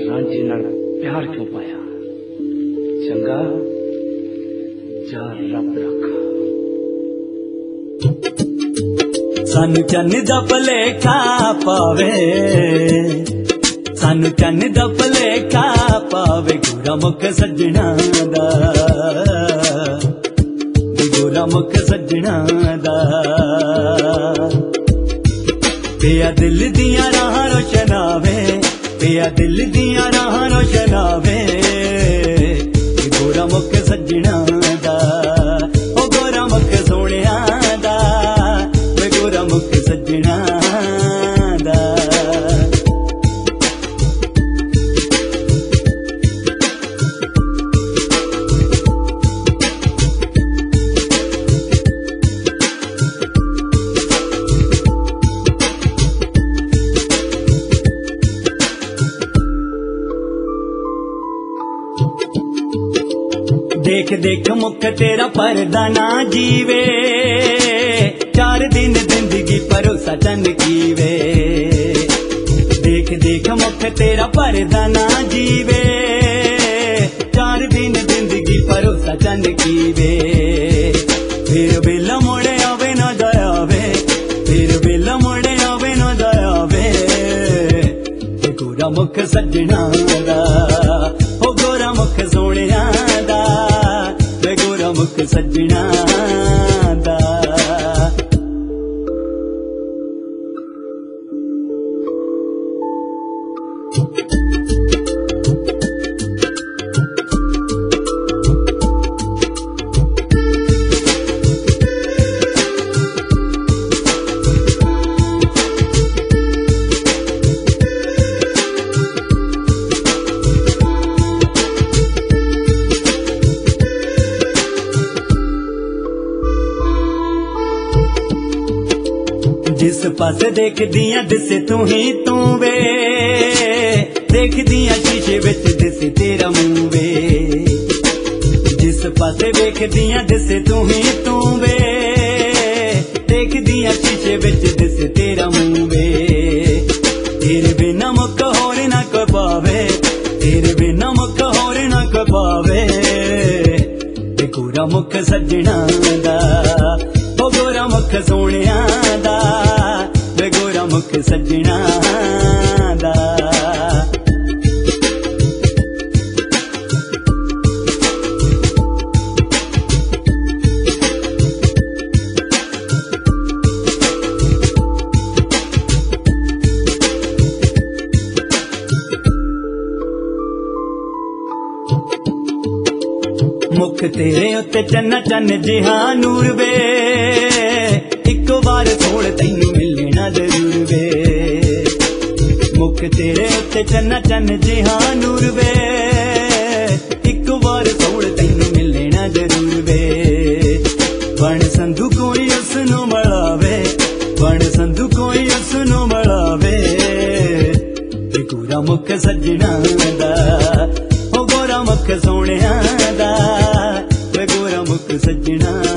ਰਾਂਝੇ ਨਾਲ ਪਿਆਰ ਕਿਉਂ ਪਾਇਆ। ਚੰਗਾ ਜਾ ਰੱਬ ਰੱਖਾ। ਸਾਨੂੰ ਚੰਨ ਦਾ ਭੁਲੇਖਾ ਪਾਵੇ, ਸਾਨੂੰ ਚੰਨ ਦਾ ਭੁਲੇਖਾ ਪਾਵੇ, ਗੋਰਾ ਮੁਖ ਸੱਜਣਾ ਦਾ, ਗੋਰਾ ਮੁਖ ਸੱਜਣਾ ਦਾ। ਪਿਆ ਦਿਲ ਦੀਆਂ ਰਾਹਾਂ ਰੋਸ਼ਨਾਵੇ, ਪਿਆ ਦਿਲ ਦੀਆਂ ਰਾਹਾਂ ਰੋਸ਼ਨਾਵੇ, ਗੋਰਾ ਮੁਖ ਸੱਜਣਾ ਦਾ, ਉਹ ਗੋਰਾ ਮੁਖ ਸੋਹਣਿਆ ਦਾ, ਵੇ ਗੋਰਾ ਮੁਖ ਸੱਜਣਾ ਦਾ। देख देख मुख तेरा पर्दा ना जीवे, 4 दिन जिंदगी भरोसा चन कीवे। देख देख मुख तेरा पर्दा ना जीवे, 4 दिन जिंदगी भरोसा चन कीवे। फिर बेला मोड़े आवे ना जावे, फिर बेला मोड़े आवे ना जावे, गोरा मुख सज्जणा दा, ओ गोरा मुख सोहणिया दा, गोरा मुख सज्जणा दा। जिस पास देखदियां दिसे तू ही तू वे, देखदियां शीशे विच दिसे तेरा मुंह वे। जिस पास देखदियां दिसे तू ही तू वे, देखदियां शीशे विच दिसे तेरा मुंह वे। तेरे बिना मुख होर ना कोई पावे, तेरे बिना मुख होर ना कोई पावे, गोरा मुख सज्जणा दा, ओ गोरा मुख सोहणिया दा, गोरा मुख सज्जणा दा। मुख तेरे उत्ते चन्ना चन्न जिहा नूर वे, इको बार छोड़ तैनू मिलना जरूर वे। मुख तेरे उत्ते चन्ना चन्न जिहा नूर वे, इको बार छोड़ तैनू मिलना जरूर वे। बन संधू कोई उसनू मलावे, बन संधू कोई उसनू मलावे, गोरा मुख सज्जणा दा, ओ गोरा मुख सोहणिया दा, गोरा मुख सज्जणा